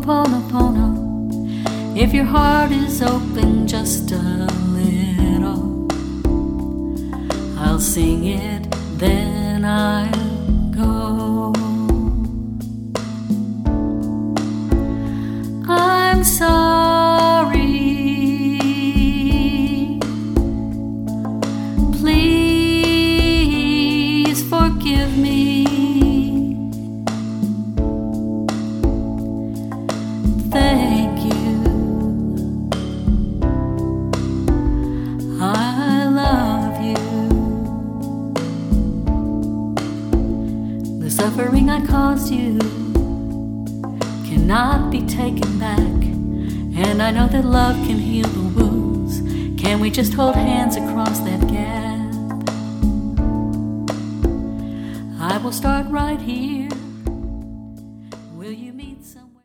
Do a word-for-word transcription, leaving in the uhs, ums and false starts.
Ho'oponopono. If your heart is open just a little, I'll sing it, then I'll go. I'm sorry, please forgive me. Thank you, I love you. The suffering I caused you cannot be taken back, and I know that love can heal the wounds. Can we just hold hands across that gap? I will start right here. Will you meet someone?